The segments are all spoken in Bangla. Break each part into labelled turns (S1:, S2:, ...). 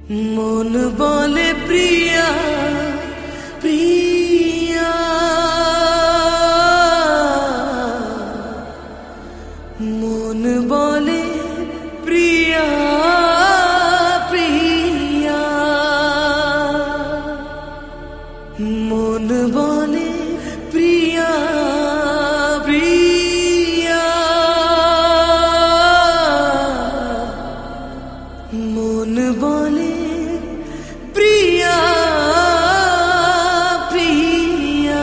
S1: মন বলে প্রিয়া প্রিয়া, মন বলে প্রিয়া প্রিয়া, মন বলে প্রিয়া প্রিয়া, মন বলে প্রিয়া প্রিয়া।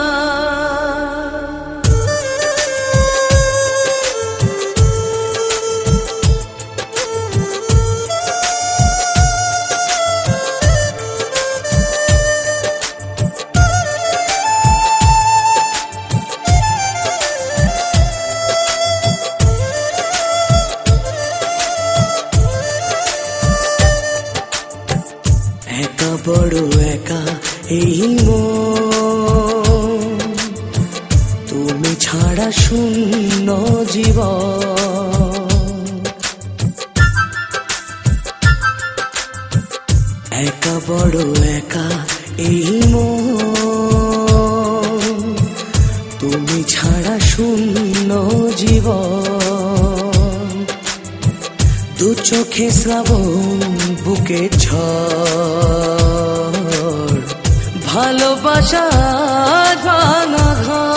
S1: একা বড় একা এই মন, তুমি ছাড়া শূন্য জীবন। একা বড় একা এই মন, তুমি ছাড়া শূন্য জীবন। দু চোখে শ্রাবণ বুকে ঝড়, ভালোবাসা ভাঙা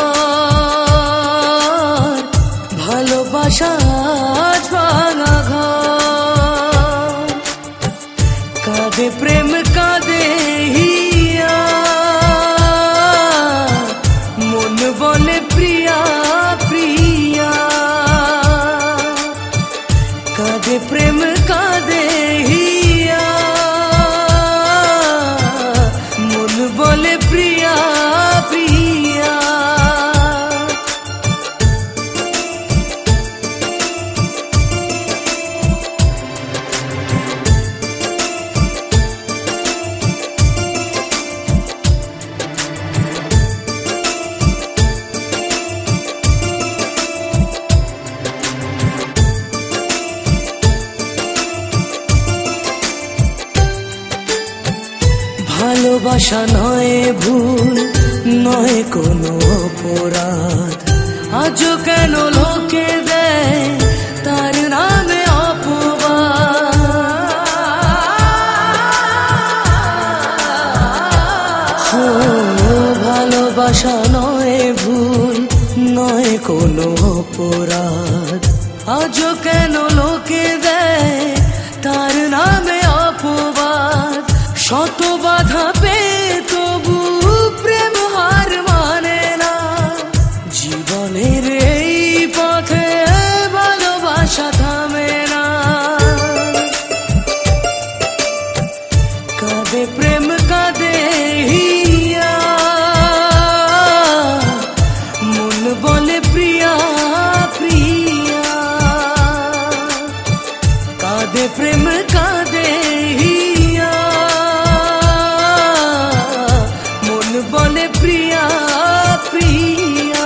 S1: ঘর, ভালোবাসা ভাঙা ঘর। কাঁদে প্রেম কাঁদে হিয়া, মন বলে প্রিয়া প্রিয়া। কাঁদে প্রেম কাঁদে হিয়া, মন বলে প্রিয়া প্রিয়া। ভালোবাসা নয় ভুল, নয় কোনো অপরাধ, আজও কেন লোকে দেয় তার নামে অপবাদ। ভালোবাসা নয় ভুল, নয় কোনো অপরাধ, আজও কেন লোকে দেয় তার নামে অপবাদ। শত বাধা পেয়ে তবু প্রেম হার মানে না, জীবনের এই পথে ভালোবাসা থামে না। কাঁদে প্রেম কাঁদে হিয়া, মন বলে প্রিয়া প্রিয়া। কাঁদে প্রেম কাঁদে হিয়া, মন বলে প্রিয়া প্রিয়া।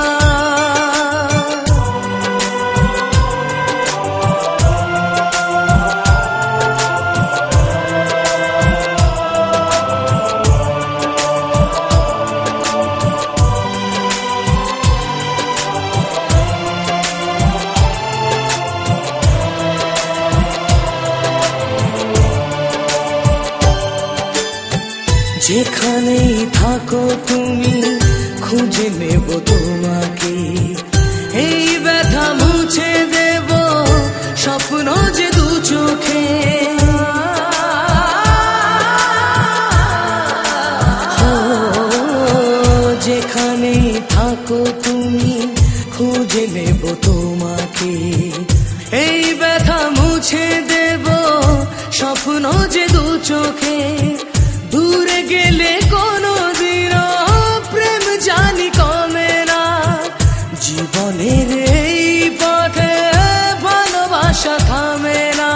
S1: যেখানেই থাকো তুমি খুঁজে নেব তোমাকে, এই ব্যথা মুছে দেব স্বপ্ন যে দু চোখে। যেখানেই থাকো তুমি খুঁজে নেব তোমাকে, এই ব্যথা মুছে দেব স্বপ্ন যে দু চোখে। দূরে গেলে কোনো দিন প্রেম জানি কমে না, জীবনের এই পথে ভালোবাসা থামে না।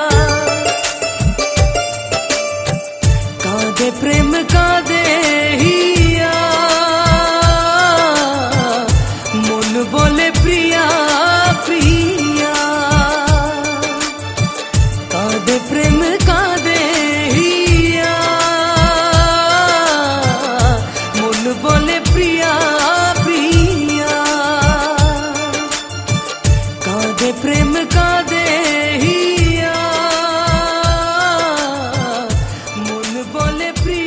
S1: কাঁদে প্রেম কাঁদে হিয়া, মন বলে প্রিয়া প্রিয়া। কাঁদে প্রেম কাঁদে বলে প্রিয়া